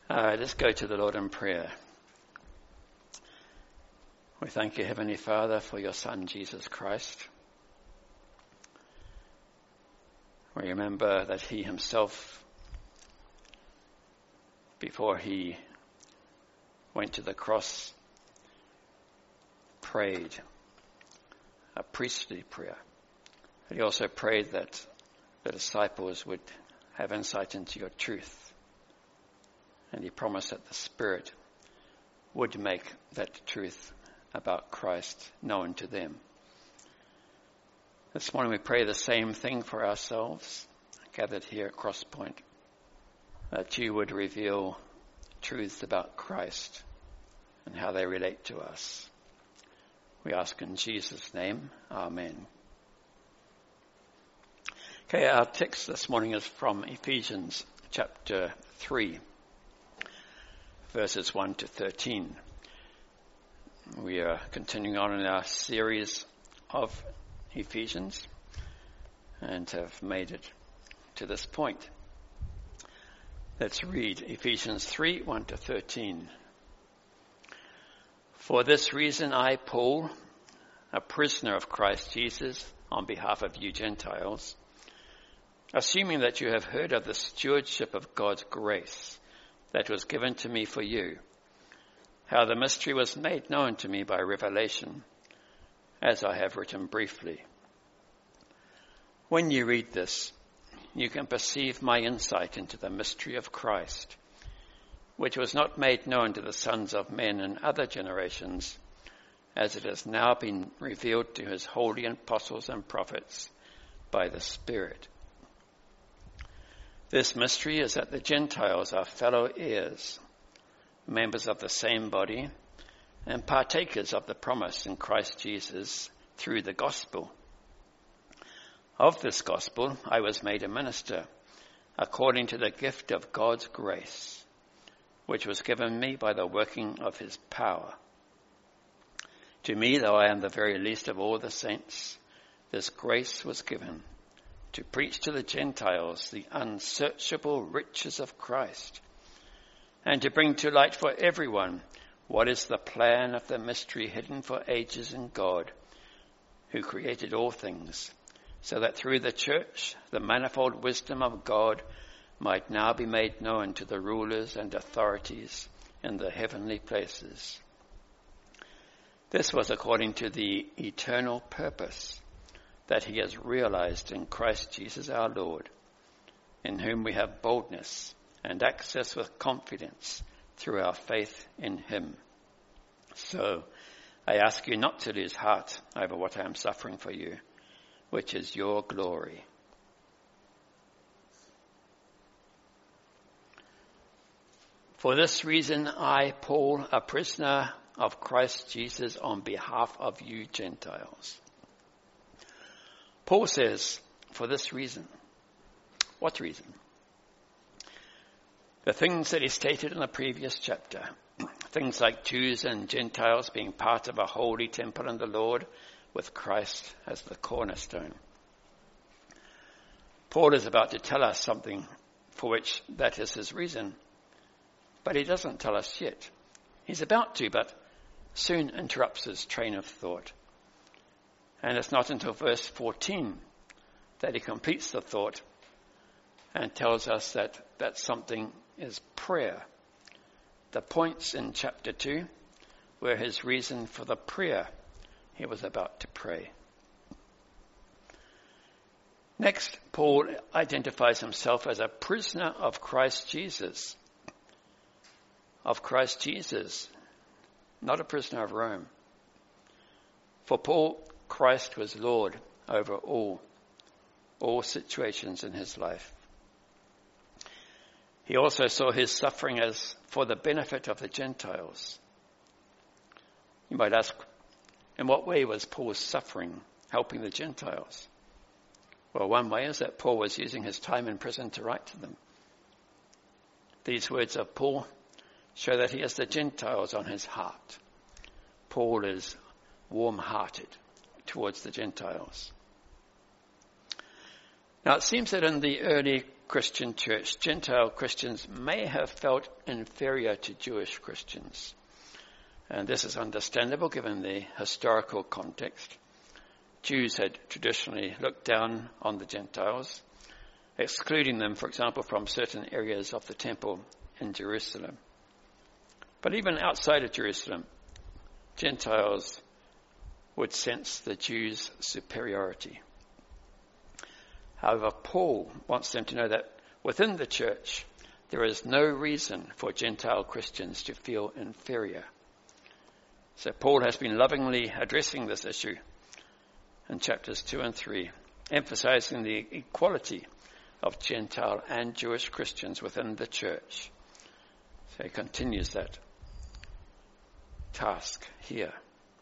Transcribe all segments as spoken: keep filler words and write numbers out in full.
Uh, let's go to the Lord in prayer. We thank you, Heavenly Father, for your Son, Jesus Christ. We remember that he himself, before he went to the cross, prayed a priestly prayer. But he also prayed that the disciples would have insight into your truth. And he promised that the Spirit would make that truth about Christ known to them. This morning we pray the same thing for ourselves, gathered here at Crosspoint, that you would reveal truths about Christ and how they relate to us. We ask in Jesus' name, Amen. Okay, our text this morning is from Ephesians chapter three. Verses one to thirteen. We are continuing on in our series of Ephesians and have made it to this point. Let's read Ephesians three, one to thirteen. For this reason I, Paul, a prisoner of Christ Jesus, on behalf of you Gentiles, assuming that you have heard of the stewardship of God's grace that was given to me for you, how the mystery was made known to me by revelation, as I have written briefly. When you read this, you can perceive my insight into the mystery of Christ, which was not made known to the sons of men in other generations, as it has now been revealed to his holy apostles and prophets by the Spirit. This mystery is that the Gentiles are fellow heirs, members of the same body, and partakers of the promise in Christ Jesus through the gospel. Of this gospel I was made a minister, according to the gift of God's grace, which was given me by the working of his power. To me, though I am the very least of all the saints, this grace was given, to preach to the Gentiles the unsearchable riches of Christ, and to bring to light for everyone what is the plan of the mystery hidden for ages in God, who created all things, so that through the church the manifold wisdom of God might now be made known to the rulers and authorities in the heavenly places. This was according to the eternal purpose that he has realized in Christ Jesus our Lord, in whom we have boldness and access with confidence through our faith in him. So I ask you not to lose heart over what I am suffering for you, which is your glory. For this reason I, Paul, a prisoner of Christ Jesus, on behalf of you Gentiles. Paul says, for this reason. What reason? The things that he stated in the previous chapter. Things like Jews and Gentiles being part of a holy temple in the Lord, with Christ as the cornerstone. Paul is about to tell us something for which that is his reason. But he doesn't tell us yet. He's about to, but soon interrupts his train of thought. And it's not until verse fourteen that he completes the thought and tells us that that something is prayer. The points in chapter two were his reason for the prayer he was about to pray. Next, Paul identifies himself as a prisoner of Christ Jesus. Of Christ Jesus, not a prisoner of Rome. For Paul, Christ was Lord over all, all situations in his life. He also saw his suffering as for the benefit of the Gentiles. You might ask, in what way was Paul's suffering helping the Gentiles? Well, one way is that Paul was using his time in prison to write to them. These words of Paul show that he has the Gentiles on his heart. Paul is warm-hearted towards the Gentiles. Now, it seems that in the early Christian church, Gentile Christians may have felt inferior to Jewish Christians. And this is understandable given the historical context. Jews had traditionally looked down on the Gentiles, excluding them, for example, from certain areas of the temple in Jerusalem. But even outside of Jerusalem, Gentiles would sense the Jews' superiority. However, Paul wants them to know that within the church, there is no reason for Gentile Christians to feel inferior. So Paul has been lovingly addressing this issue in chapters two and three, emphasizing the equality of Gentile and Jewish Christians within the church. So he continues that task here.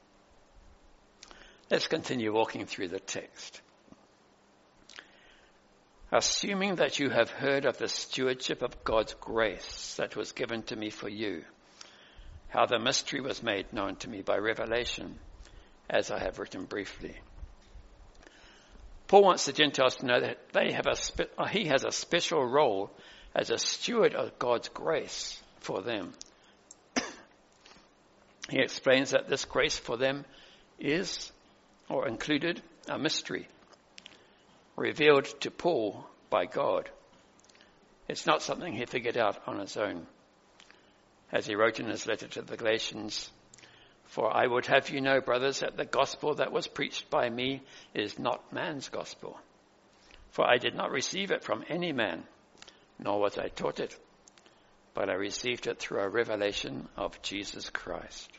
Let's continue walking through the text. Assuming that you have heard of the stewardship of God's grace that was given to me for you, how the mystery was made known to me by revelation, as I have written briefly. Paul wants the Gentiles to know that they have a spe- he has a special role as a steward of God's grace for them. He explains that this grace for them is, or included, a mystery revealed to Paul by God. It's not something he figured out on his own. As he wrote in his letter to the Galatians, "For I would have you know, brothers, that the gospel that was preached by me is not man's gospel. For I did not receive it from any man, nor was I taught it, but I received it through a revelation of Jesus Christ."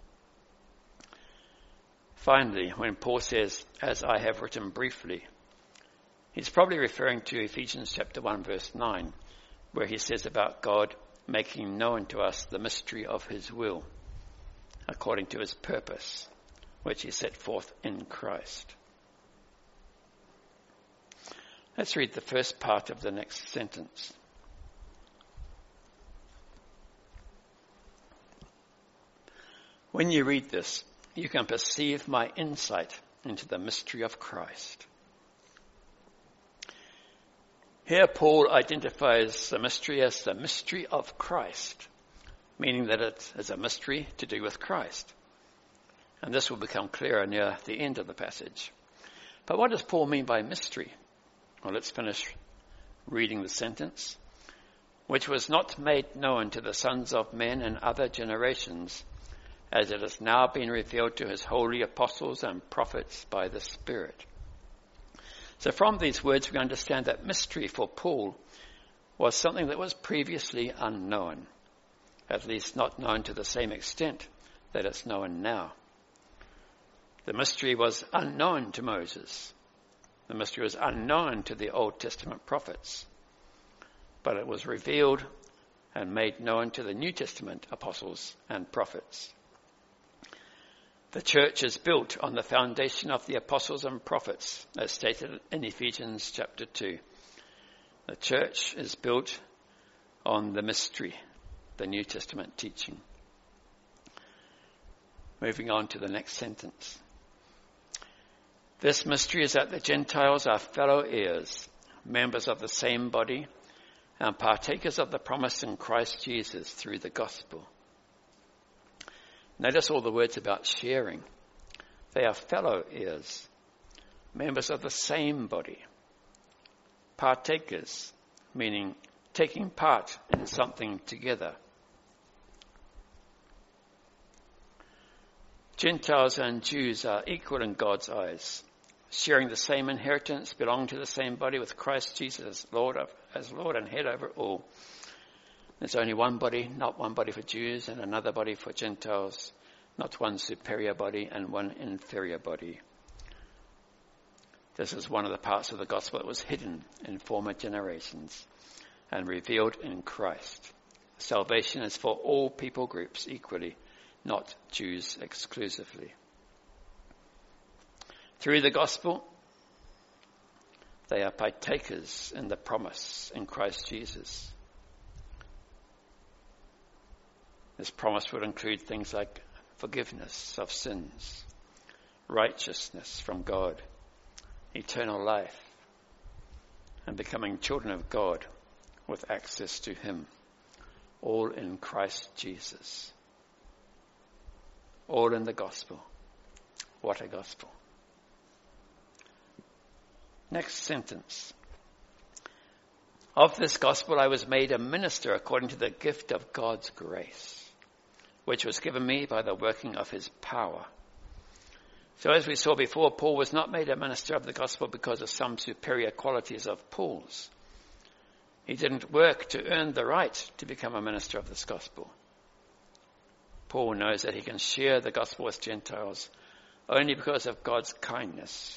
Finally, when Paul says, "as I have written briefly," he's probably referring to Ephesians chapter one, verse nine, where he says about God making known to us the mystery of his will, according to his purpose, which he set forth in Christ. Let's read the first part of the next sentence. When you read this, you can perceive my insight into the mystery of Christ. Here Paul identifies the mystery as the mystery of Christ, meaning that it is a mystery to do with Christ. And this will become clearer near the end of the passage. But what does Paul mean by mystery? Well, let's finish reading the sentence. "Which was not made known to the sons of men in other generations, as it has now been revealed to his holy apostles and prophets by the Spirit." So from these words we understand that mystery for Paul was something that was previously unknown, at least not known to the same extent that it's known now. The mystery was unknown to Moses. The mystery was unknown to the Old Testament prophets, but it was revealed and made known to the New Testament apostles and prophets. The church is built on the foundation of the apostles and prophets, as stated in Ephesians chapter two. The church is built on the mystery, the New Testament teaching. Moving on to the next sentence. This mystery is that the Gentiles are fellow heirs, members of the same body, and partakers of the promise in Christ Jesus through the gospel. Notice all the words about sharing. They are fellow heirs, members of the same body. Partakers, meaning taking part in something together. Gentiles and Jews are equal in God's eyes, sharing the same inheritance, belonging to the same body with Christ Jesus as Lord, of, as Lord and head over all. There's only one body, not one body for Jews and another body for Gentiles, not one superior body and one inferior body. This is one of the parts of the gospel that was hidden in former generations and revealed in Christ. Salvation is for all people groups equally, not Jews exclusively. Through the gospel, they are partakers in the promise in Christ Jesus. This promise would include things like forgiveness of sins, righteousness from God, eternal life, and becoming children of God with access to him, all in Christ Jesus. All in the gospel. What a gospel. Next sentence. Of this gospel I was made a minister according to the gift of God's grace, which was given me by the working of his power. So as we saw before, Paul was not made a minister of the gospel because of some superior qualities of Paul's. He didn't work to earn the right to become a minister of this gospel. Paul knows that he can share the gospel with Gentiles only because of God's kindness.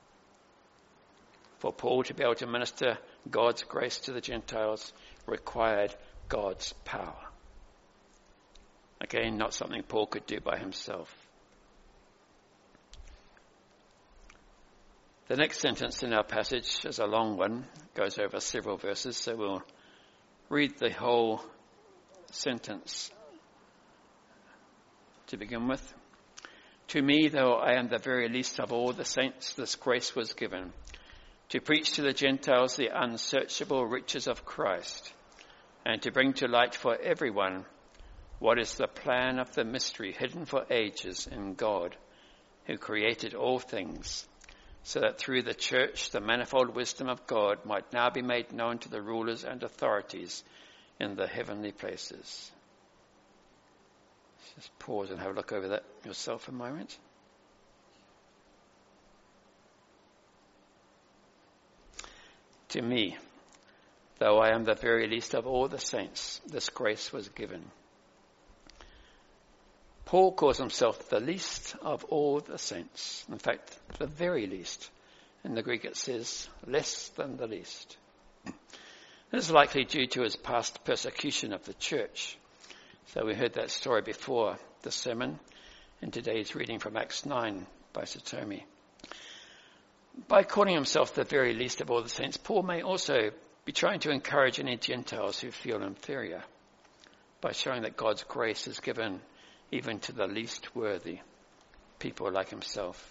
For Paul to be able to minister God's grace to the Gentiles required God's power. Again, not something Paul could do by himself. The next sentence in our passage is a long one, goes over several verses, so we'll read the whole sentence to begin with. To me, though I am the very least of all the saints, this grace was given, to preach to the Gentiles the unsearchable riches of Christ, and to bring to light for everyone what is the plan of the mystery hidden for ages in God, who created all things, so that through the church the manifold wisdom of God might now be made known to the rulers and authorities in the heavenly places. Just pause and have a look over that yourself a moment. To me, though I am the very least of all the saints, this grace was given. Paul calls himself the least of all the saints. In fact, the very least. In the Greek it says less than the least. This is likely due to his past persecution of the church. So we heard that story before the sermon in today's reading from Acts nine by Satomi. By calling himself the very least of all the saints, Paul may also be trying to encourage any Gentiles who feel inferior by showing that God's grace is given even to the least worthy, people like himself.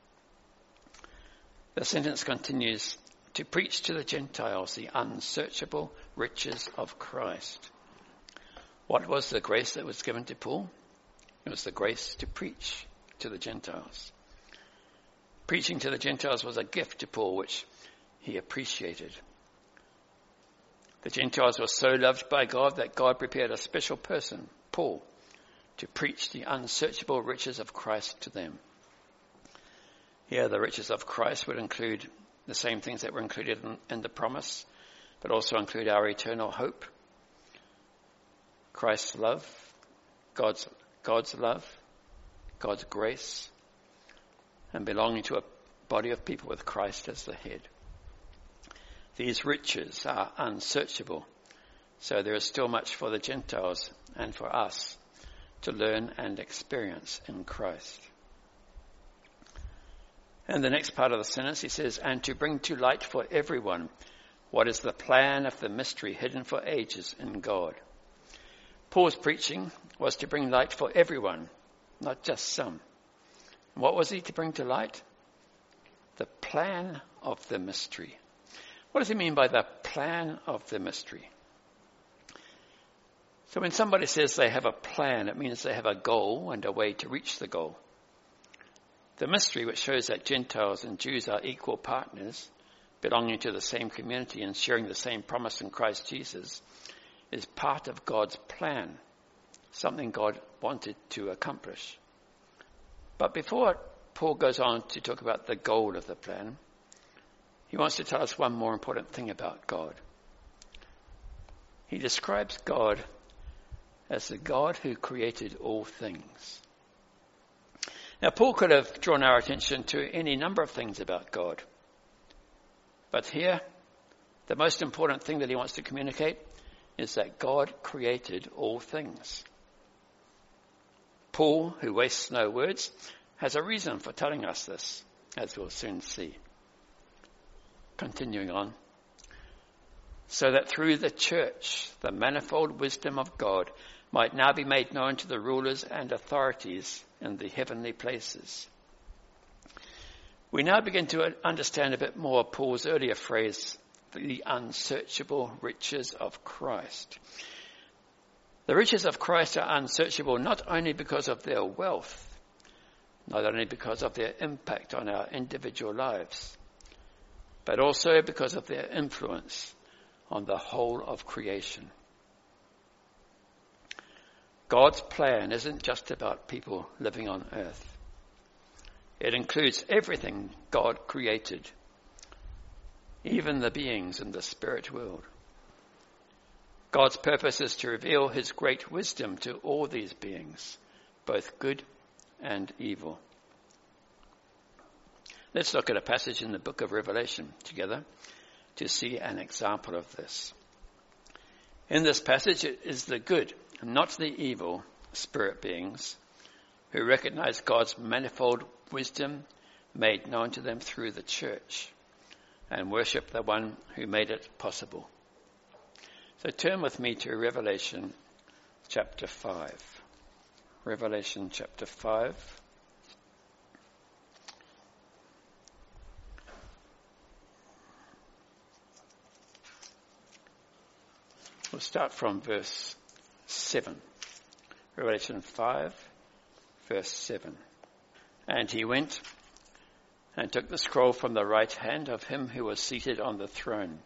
The sentence continues, to preach to the Gentiles the unsearchable riches of Christ. What was the grace that was given to Paul? It was the grace to preach to the Gentiles. Preaching to the Gentiles was a gift to Paul, which he appreciated. The Gentiles were so loved by God that God prepared a special person, Paul, to preach the unsearchable riches of Christ to them. Here, the riches of Christ would include the same things that were included in, in the promise, but also include our eternal hope, Christ's love, God's, God's love, God's grace, and belonging to a body of people with Christ as the head. These riches are unsearchable, so there is still much for the Gentiles and for us to learn and experience in Christ. And the next part of the sentence, he says, and to bring to light for everyone what is the plan of the mystery hidden for ages in God. Paul's preaching was to bring light for everyone, not just some. And what was he to bring to light? The plan of the mystery. What does he mean by the plan of the mystery? So when somebody says they have a plan, it means they have a goal and a way to reach the goal. The mystery, which shows that Gentiles and Jews are equal partners, belonging to the same community and sharing the same promise in Christ Jesus, is part of God's plan, something God wanted to accomplish. But before Paul goes on to talk about the goal of the plan, he wants to tell us one more important thing about God. He describes God as the God who created all things. Now, Paul could have drawn our attention to any number of things about God. But here, the most important thing that he wants to communicate is that God created all things. Paul, who wastes no words, has a reason for telling us this, as we'll soon see. Continuing on. So that through the church, the manifold wisdom of God might now be made known to the rulers and authorities in the heavenly places. We now begin to understand a bit more Paul's earlier phrase, the unsearchable riches of Christ. The riches of Christ are unsearchable not only because of their wealth, not only because of their impact on our individual lives, but also because of their influence on the whole of creation. God's plan isn't just about people living on earth. It includes everything God created, even the beings in the spirit world. God's purpose is to reveal his great wisdom to all these beings, both good and evil. Let's look at a passage in the book of Revelation together to see an example of this. In this passage, it is the good, not the evil, spirit beings who recognize God's manifold wisdom made known to them through the church and worship the one who made it possible. So turn with me to Revelation chapter five. Revelation chapter five. We'll start from verse seven. Revelation five, verse seven. And he went and took the scroll from the right hand of him who was seated on the throne.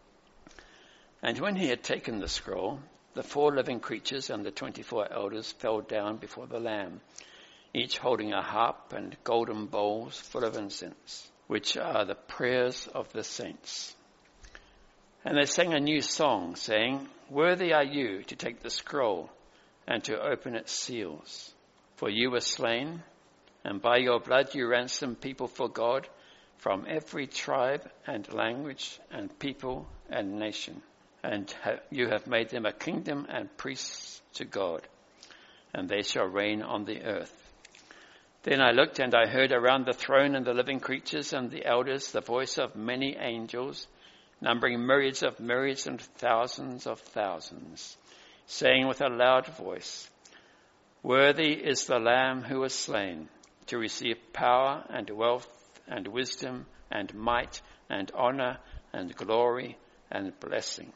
And when he had taken the scroll, the four living creatures and the twenty-four elders fell down before the Lamb, each holding a harp and golden bowls full of incense, which are the prayers of the saints. And they sang a new song, saying, "Worthy are you to take the scroll and to open its seals. For you were slain, and by your blood you ransomed people for God from every tribe and language and people and nation. And ha- you have made them a kingdom and priests to God, and they shall reign on the earth." Then I looked, and I heard around the throne and the living creatures and the elders the voice of many angels, numbering myriads of myriads and thousands of thousands, saying with a loud voice, "Worthy is the Lamb who was slain to receive power and wealth and wisdom and might and honor and glory and blessing."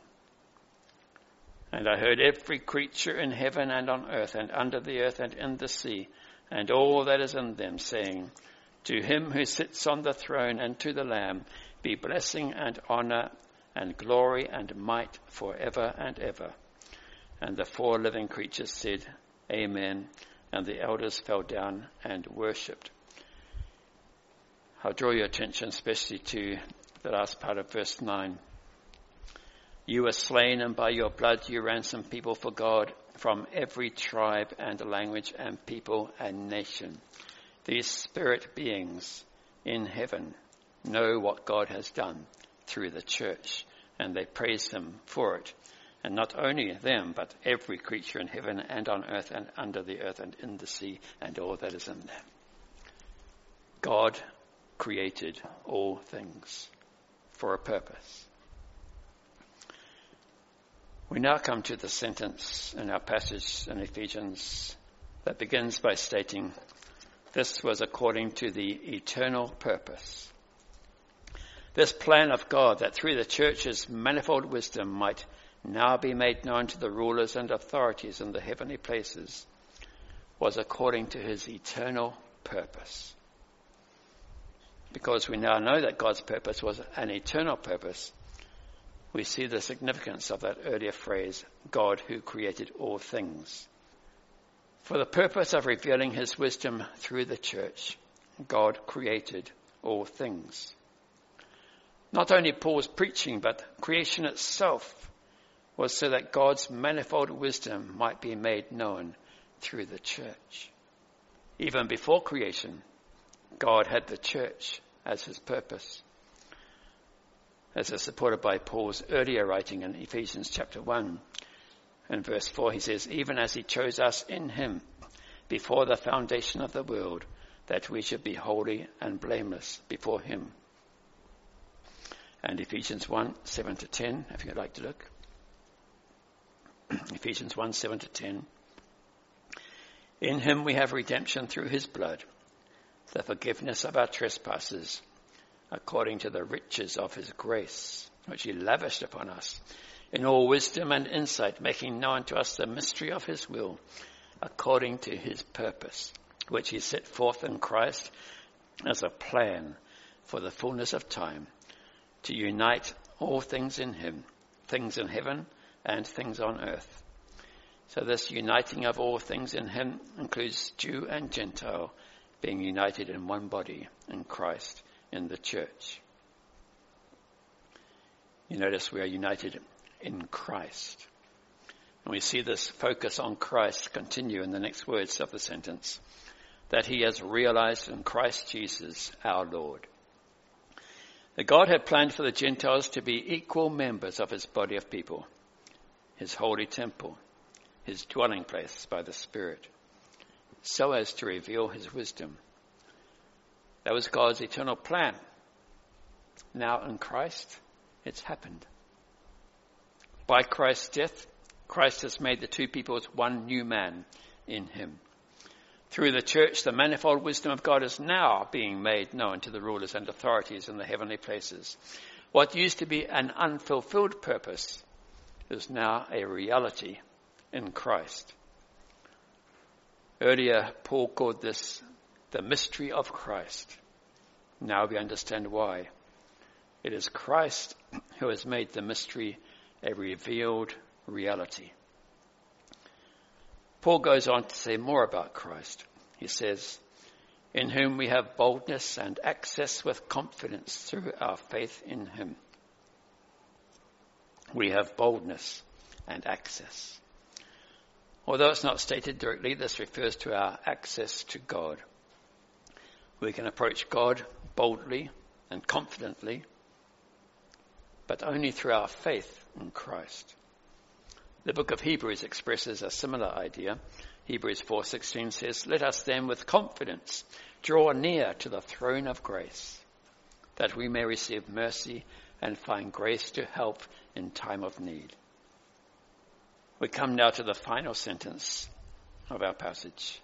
And I heard every creature in heaven and on earth and under the earth and in the sea and all that is in them, saying, "To him who sits on the throne and to the Lamb be blessing and honor and glory and might forever and ever." And the four living creatures said, "Amen." And the elders fell down and worshipped. I'll draw your attention especially to the last part of verse nine. You were slain, and by your blood you ransomed people for God from every tribe and language and people and nation. These spirit beings in heaven know what God has done through the church, and they praise him for it. And not only them, but every creature in heaven and on earth and under the earth and in the sea and all that is in them. God created all things for a purpose. We now come to the sentence in our passage in Ephesians that begins by stating, "This was according to the eternal purpose." This plan of God that through the church's manifold wisdom might now be made known to the rulers and authorities in the heavenly places was according to his eternal purpose. Because we now know that God's purpose was an eternal purpose, we see the significance of that earlier phrase, God who created all things. For the purpose of revealing his wisdom through the church, God created all things. Not only Paul's preaching, but creation itself was so that God's manifold wisdom might be made known through the church. Even before creation, God had the church as his purpose. As is supported by Paul's earlier writing in Ephesians chapter one. In verse four he says, "Even as he chose us in him before the foundation of the world, that we should be holy and blameless before him." And Ephesians one, seven to ten, if you'd like to look. Ephesians one, seven to ten. "In him we have redemption through his blood, the forgiveness of our trespasses, according to the riches of his grace, which he lavished upon us, in all wisdom and insight, making known to us the mystery of his will, according to his purpose, which he set forth in Christ as a plan for the fullness of time, to unite all things in him, things in heaven and things on earth. So this uniting of all things in him includes Jew and Gentile being united in one body in Christ, in the church. You notice we are united in Christ. And we see this focus on Christ continue in the next words of the sentence, that he has realized in Christ Jesus our Lord. That God had planned for the Gentiles to be equal members of his body of people, his holy temple, his dwelling place by the Spirit, so as to reveal his wisdom. That was God's eternal plan. Now in Christ, it's happened. By Christ's death, Christ has made the two peoples one new man in him. Through the church, the manifold wisdom of God is now being made known to the rulers and authorities in the heavenly places. What used to be an unfulfilled purpose is now a reality in Christ. Earlier, Paul called this the mystery of Christ. Now we understand why. It is Christ who has made the mystery a revealed reality. Paul goes on to say more about Christ. He says, in whom we have boldness and access with confidence through our faith in him. We have boldness and access. Although it's not stated directly, this refers to our access to God. We can approach God boldly and confidently, but only through our faith in Christ. The book of Hebrews expresses a similar idea. Hebrews four sixteen says, let us then with confidence draw near to the throne of grace, that we may receive mercy and find grace to help in time of need. We come now to the final sentence of our passage.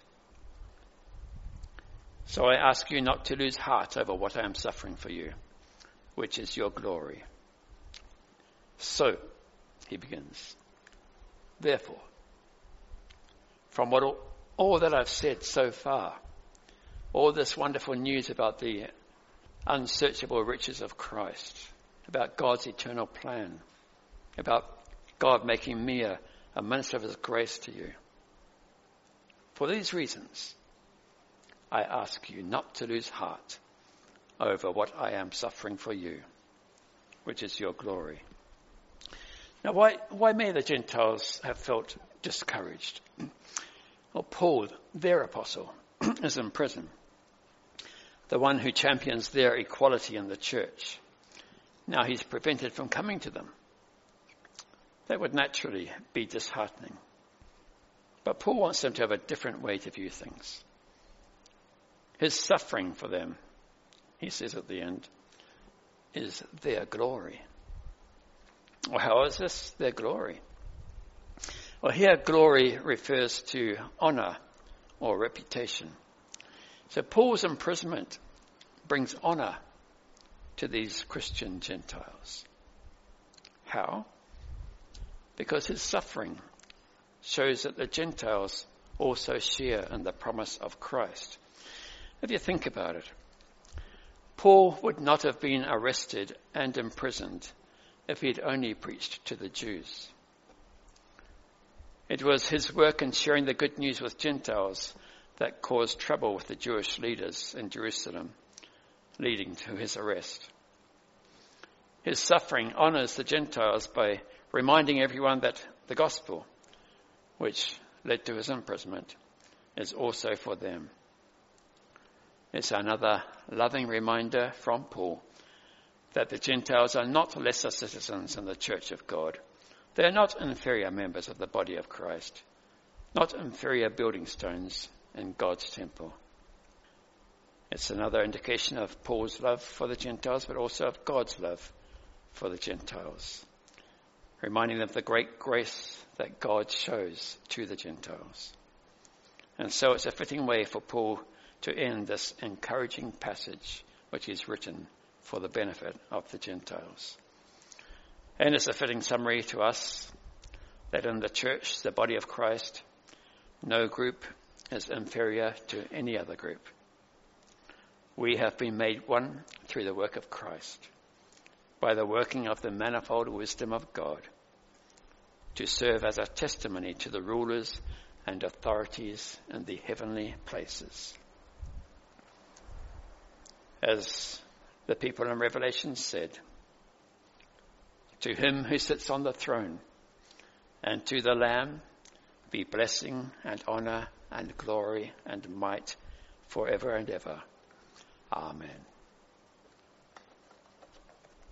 So I ask you not to lose heart over what I am suffering for you, which is your glory. So, he begins, therefore, from what all, all that I've said so far, all this wonderful news about the unsearchable riches of Christ, about God's eternal plan, about God making me a, a minister of his grace to you. For these reasons, I ask you not to lose heart over what I am suffering for you, which is your glory. Now, why, why may the Gentiles have felt discouraged? Well, Paul, their apostle, is in prison, the one who champions their equality in the church. Now he's prevented from coming to them. That would naturally be disheartening. But Paul wants them to have a different way to view things. His suffering for them, he says at the end, is their glory. Well, how is this their glory? Well, here glory refers to honor or reputation. So Paul's imprisonment brings honor to these Christian Gentiles. How? Because his suffering shows that the Gentiles also share in the promise of Christ. If you think about it, Paul would not have been arrested and imprisoned if he had only preached to the Jews. It was his work in sharing the good news with Gentiles that caused trouble with the Jewish leaders in Jerusalem, leading to his arrest. His suffering honors the Gentiles by reminding everyone that the gospel, which led to his imprisonment, is also for them. It's another loving reminder from Paul that the Gentiles are not lesser citizens in the church of God. They are not inferior members of the body of Christ, not inferior building stones in God's temple. It's another indication of Paul's love for the Gentiles, but also of God's love for the Gentiles, reminding them of the great grace that God shows to the Gentiles. And so it's a fitting way for Paul to end this encouraging passage which is written for the benefit of the Gentiles. And it's a fitting summary to us that in the church, the body of Christ, no group is inferior to any other group. We have been made one through the work of Christ, by the working of the manifold wisdom of God, to serve as a testimony to the rulers and authorities in the heavenly places. As the people in Revelation said, to him who sits on the throne and to the Lamb be blessing and honor and glory and might forever and ever. Amen.